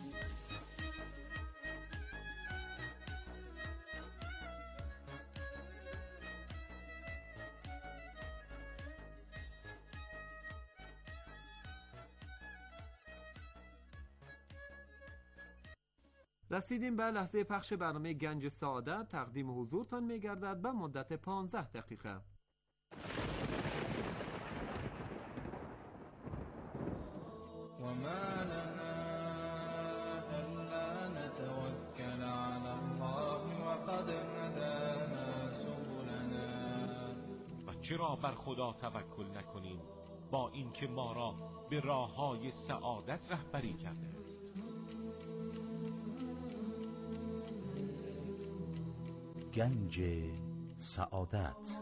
رسیدیم به لحظه پخش برنامه گنج سعادت. تقدیم حضورتان می‌گردد به مدت 15 دقیقه. وما لنا ألا نتوكل على الله وقد هدانا سبلنا. و چرا بر خدا توکل نکنیم با اینکه ما را به راه‌های سعادت رهبری کرده است؟ گنج سعادت.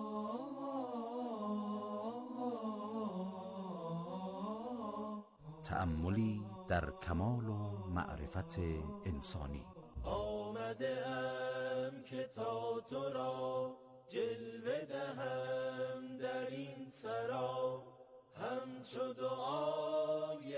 تأملی در کمال و معرفت انسانی. آمده ام که تا تو را جلوه دهم در این سرا، همچو دعای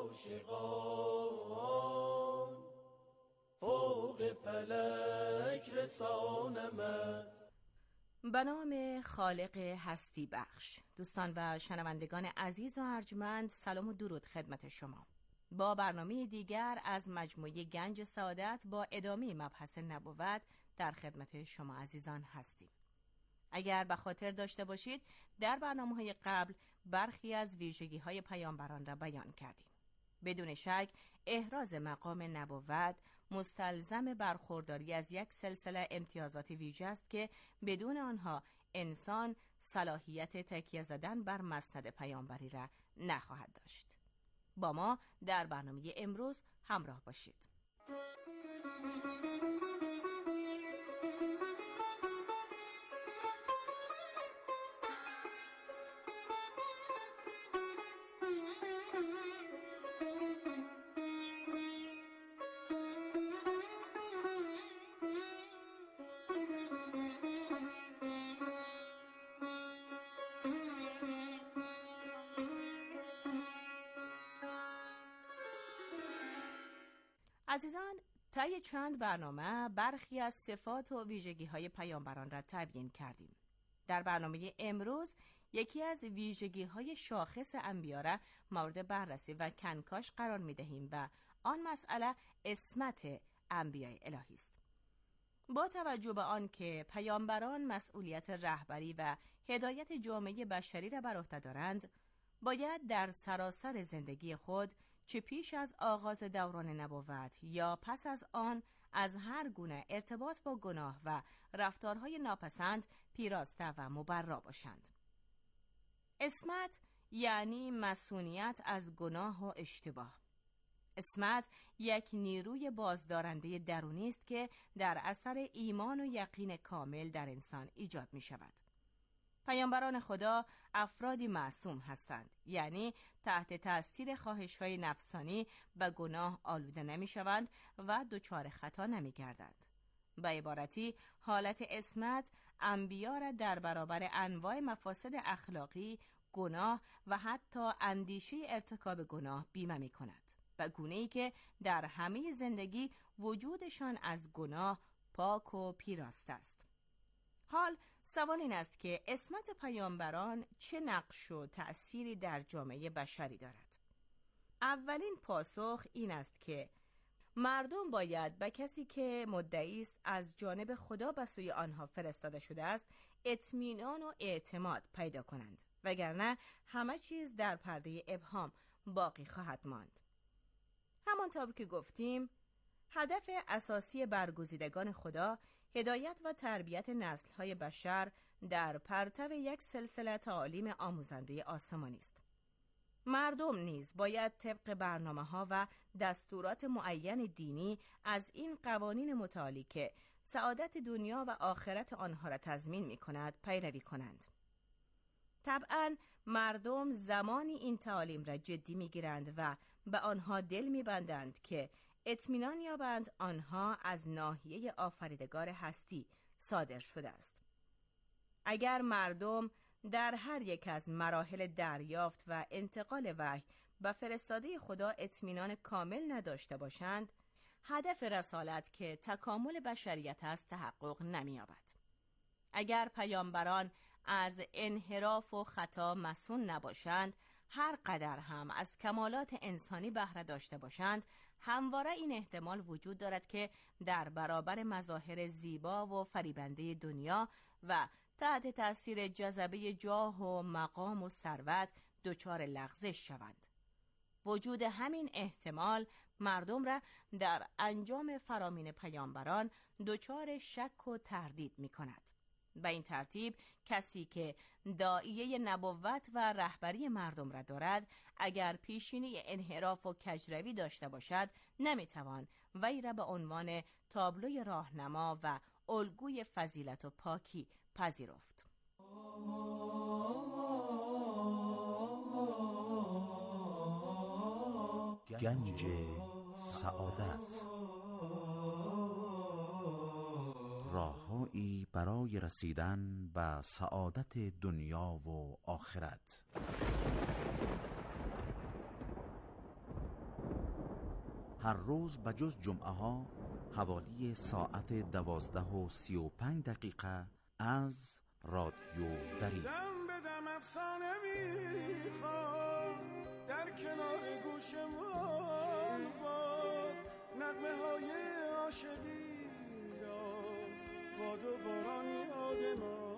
عاشقان فوق فلک رسانمت. به نام خالق هستی بخش. دوستان و شنوندگان عزیز و ارجمند، سلام و درود خدمت شما. با برنامه دیگر از مجموعه گنج سعادت با ادامه مبحث نبوت در خدمت شما عزیزان هستیم. اگر به خاطر داشته باشید، در برنامه‌های قبل برخی از ویژگی‌های پیامبران را بیان کردیم. بدون شک احراز مقام نبوت مستلزم برخورداری از یک سلسله امتیازات ویژه است که بدون آنها انسان صلاحیت تکیه زدن بر مسند پیامبری را نخواهد داشت. با ما در برنامه امروز همراه باشید. عزیزان، طی چند برنامه برخی از صفات و ویژگی‌های پیامبران را تبیین کردیم. در برنامه امروز یکی از ویژگی‌های شاخص انبیا را مورد بررسی و کنکاش قرار می‌دهیم و آن مسئله عصمت انبیاء الهی است. با توجه به آن که پیامبران مسئولیت رهبری و هدایت جامعه بشری را بر عهده دارند، باید در سراسر زندگی خود، چه پیش از آغاز دوران نبوت یا پس از آن، از هر گونه ارتباط با گناه و رفتارهای ناپسند پیراسته و مبرا باشند. عصمت یعنی مسئولیت از گناه و اشتباه. عصمت یک نیروی بازدارنده درونی است که در اثر ایمان و یقین کامل در انسان ایجاد می شود. پیامبران خدا افرادی معصوم هستند، یعنی تحت تأثیر خواهش‌های نفسانی و گناه آلوده نمی‌شوند و دچار خطا نمی‌گردند. به عبارتی، حالت عصمت انبیا را در برابر انواع مفاسد اخلاقی، گناه و حتی اندیشه ارتکاب گناه بیمه می‌کند و گونه‌ای که در همه زندگی وجودشان از گناه پاک و پیراسته است. حال سوال این است که عصمت پیامبران چه نقش و تأثیری در جامعه بشری دارد؟ اولین پاسخ این است که مردم باید به کسی که مدعی است از جانب خدا به سوی آنها فرستاده شده است اطمینان و اعتماد پیدا کنند، وگرنه همه چیز در پرده ابهام باقی خواهد ماند. همانطور که گفتیم، هدف اساسی برگزیدگان خدا هدایت و تربیت نسل‌های بشر در پرتو یک سلسله تعالیم آموزنده آسمانی است. مردم نیز باید طبق برنامه‌ها و دستورات معین دینی از این قوانین متعالی که سعادت دنیا و آخرت آنها را تضمین می‌کند پیروی کنند. طبعاً مردم زمانی این تعالیم را جدی می‌گیرند و به آنها دل می‌بندند که اطمینان یابند آنها از ناحیه آفریدگار هستی صادر شده است. اگر مردم در هر یک از مراحل دریافت و انتقال وحی به فرستاده خدا اطمینان کامل نداشته باشند، هدف رسالت که تکامل بشریت است تحقق نمی‌یابد. اگر پیامبران از انحراف و خطا مسئول نباشند، هر قدر هم از کمالات انسانی بهره داشته باشند، همواره این احتمال وجود دارد که در برابر مظاهر زیبا و فریبنده دنیا و تحت تأثیر جذبه جاه و مقام و ثروت دچار لغزش شوند. وجود همین احتمال مردم را در انجام فرامین پیامبران دچار شک و تردید می کند. به این ترتیب کسی که داعیه نبوت و رهبری مردم را دارد، اگر پیشینه انحراف و کجروی داشته باشد، نمیتوان وی را به عنوان تابلوی راهنما و الگوی فضیلت و پاکی پذیرفت. گنج سعادت، راههایی برای رسیدن به سعادت دنیا و آخرت. هر روز بجز جمعه ها حوالی ساعت 12:35 از رادیو دری. دم به دم افسانه میخواد در کنار گوشمان باد، نغمه های عاشقی را باد و باران یادمان.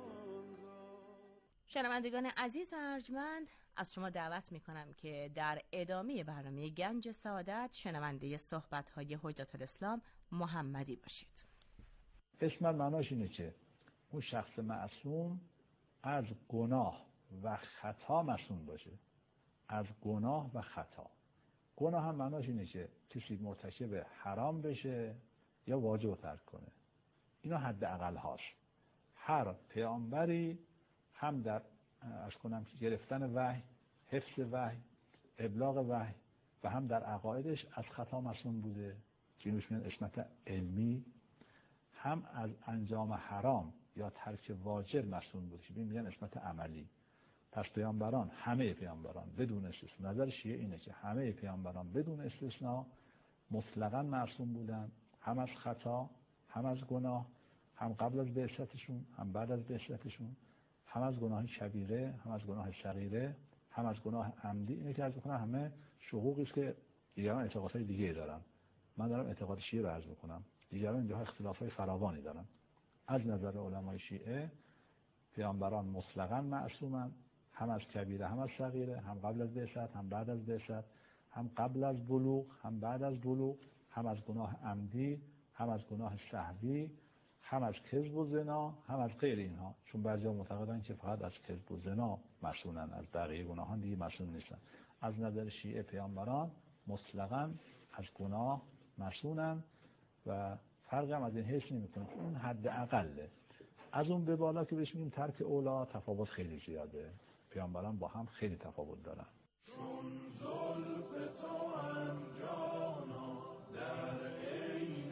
شنوندگان عزیز و ارجمند، از شما دعوت میکنم که در ادامه برنامه گنج سعادت شنونده صحبت‌های حجت الاسلام محمدی باشید. اسم معناش اینه که اون شخص معصوم از گناه و خطا معصوم باشه. از گناه و خطا. گناه هم معناش اینه که کسی مرتکب حرام بشه یا واجب ترک کنه. اینا حد اقل هاست. هر پیامبری هم در گرفتن وحی، حفظ وحی، ابلاغ وحی و هم در عقایدش از خطا معصوم بوده که اینوش میاد عصمت علمی، هم از انجام حرام یا ترک واجب معصوم بوده که میگن عصمت عملی. پس پیامبران، همه پیامبران بدون استثنا، نظر شیعه اینه که همه پیامبران بدون استثنا مطلقاً معصوم بودن، هم از خطا، هم از گناه، هم قبل از بعثتشون، هم بعد از بعثتشون، هم از گناه کبیره، هم از گناه صغیره، هم از گناه عمدی. اینه که عرض می‌کنم همه شقوقی است که دیگران اعتقادهای دیگه دارن. من دارم اعتقاد شیعه رو عرض می‌کنم. دیگران اینجا اختلافات فراوانی دارن. از نظر علمای شیعه پیامبران مطلقاً معصومن، هم از کبیره هم از صغیره، هم قبل از بعثت هم بعد از بعثت، هم قبل از بلوغ هم بعد از بلوغ، هم از گناه عمدی، هم از گناه سهوی، هم از کذب و زنا، هم از غیر اینها. چون بعضیا معتقدن که فقط از کذب و زنا معصومن، از بقیه گناهان دیگه معصوم نیستن. از نظر شیعه پیامبران مطلقاً از گناه معصومن و فرق هم از این حیث نمی‌کنه. اون حد اقله. از اون به بالا که بهش میگیم ترک اولا، تفاوت خیلی زیاده. پیامبران با هم خیلی تفاوت دارن. چون زلف تو هم جانا در عین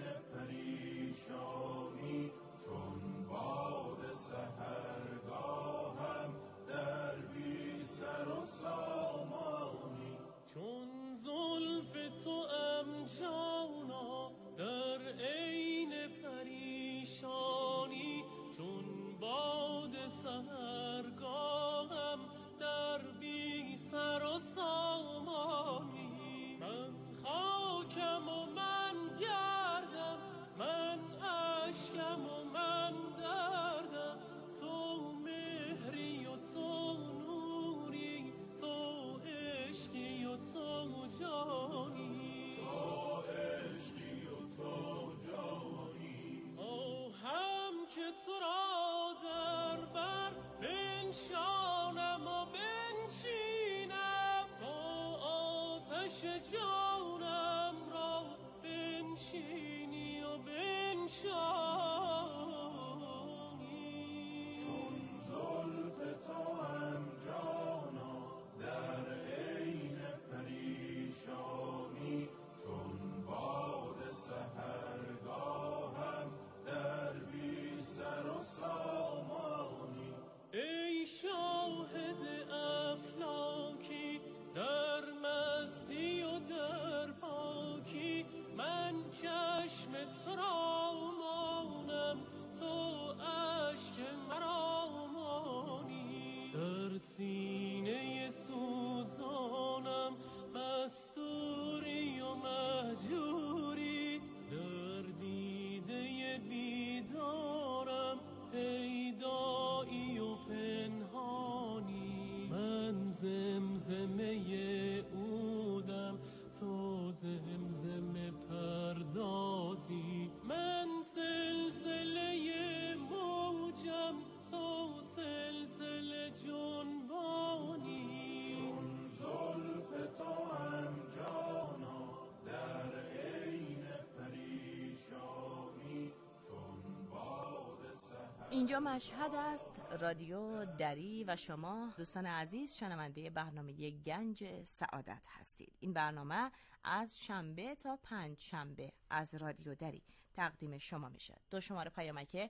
پریشانی، چون باد سحرگاهم در بی سر و سامانی. چون زلف تو هم جانا در عین پریشانی، چون باد سحرگاهم در بی سر و سامانی. من خاکم و من گردم، من اشکم و من دردم، تو مهری و تو نوری، تو عشقی و تو جانی، تو عشقی و تو جانی. هم که تو را در بر بنشانم و بنشینم، تا آتش جانم را بنشینی و بنشانی. چون زلف تو هم جانا در عین پریشانی، چون باد سحرگاهم در بی سر و سامانی. ای شاهد افلاکی در مستی و در پاکی، من چشم تو را مانم، تو اشک مرا مانی. در سینه سوزانم مستوری و مهجوری، در دیده بیدارم ای اینجا مشهد است، رادیو دری و شما دوستان عزیز شنونده برنامه گنج سعادت هستید. این برنامه از شنبه تا پنج شنبه از رادیو دری تقدیم شما میشه. دو شماره پیامک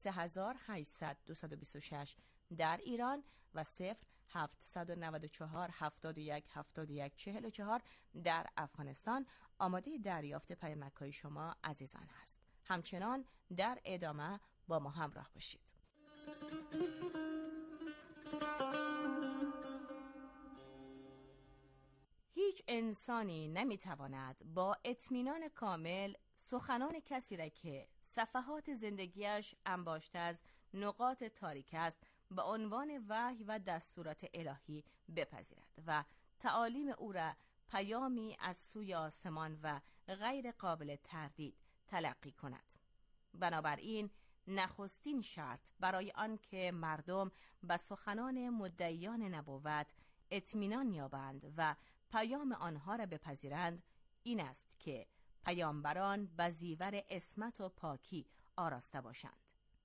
3800 در ایران و 0794 71 71 44 در افغانستان آماده دریافت پیامک‌های شما عزیزان هست. همچنان در ادامه با ما همراه باشید. هیچ انسانی نمیتواند با اطمینان کامل سخنان کسی را که صفحات زندگیش انباشته از نقاط تاریک است به عنوان وحی و دستورات الهی بپذیرد و تعالیم او را پیامی از سوی آسمان و غیر قابل تردید تلقی کند. بنابراین نخستین شرط برای آن که مردم به سخنان مدعیان نبوت اطمینان یابند و پیام آنها را بپذیرند این است که پیامبران به زیور عصمت و پاکی آراسته باشند.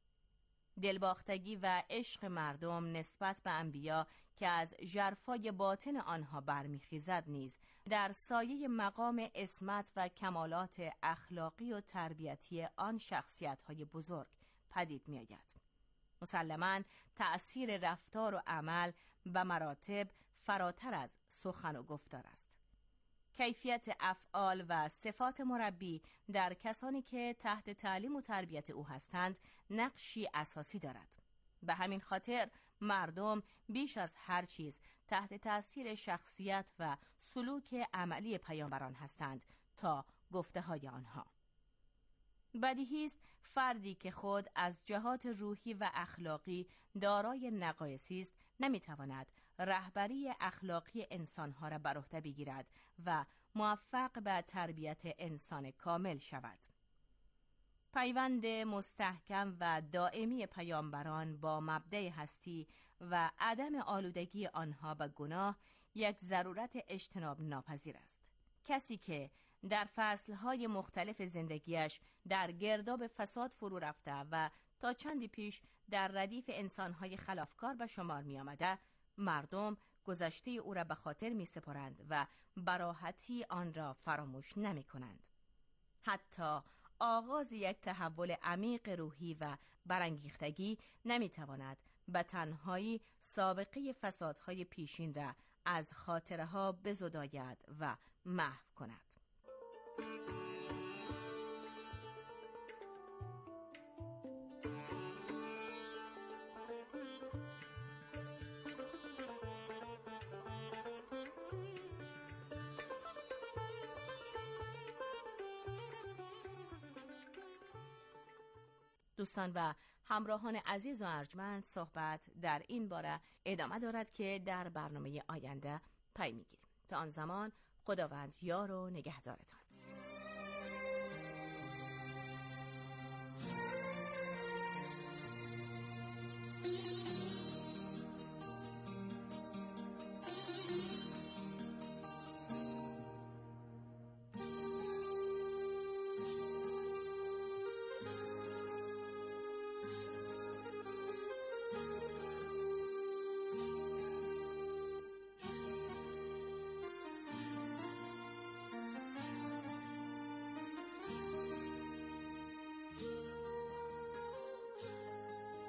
دلباختگی و عشق مردم نسبت به انبیا که از ژرفای باطن آنها برمیخیزد نیز در سایه مقام عصمت و کمالات اخلاقی و تربیتی آن شخصیت‌های بزرگ پدید می‌آید. مسلماً تأثیر رفتار و عمل به مراتب فراتر از سخن و گفتار است. کیفیت افعال و صفات مربی در کسانی که تحت تعلیم و تربیت او هستند نقشی اساسی دارد. به همین خاطر مردم بیش از هر چیز تحت تأثیر شخصیت و سلوک عملی پیامبران هستند تا گفته های آنها. بدیهی است فردی که خود از جهات روحی و اخلاقی دارای نقایصی است نمیتواند رهبری اخلاقی انسانها را بر عهده بگیرد و موفق به تربیت انسان کامل شود. پیوند مستحکم و دائمی پیامبران با مبدأ هستی و عدم آلودگی آنها به گناه یک ضرورت اجتناب ناپذیر است. کسی که در فصلهای مختلف زندگیش در گرداب فساد فرو رفته و تا چندی پیش در ردیف انسانهای خلافکار به شمار می آمده، مردم گذشته او را به خاطر می سپارند و براحتی آن را فراموش نمی کنند. حتی آغاز یک تحول عمیق روحی و برانگیختگی نمی تواند به تنهایی سابقه فسادهای پیشین را از خاطره ها بزداید و محو کند. دوستان و همراهان عزیز و ارجمند، صحبت در این باره ادامه دارد که در برنامه آینده پی میگیریم. تا آن زمان خداوند یار و نگهدارتان.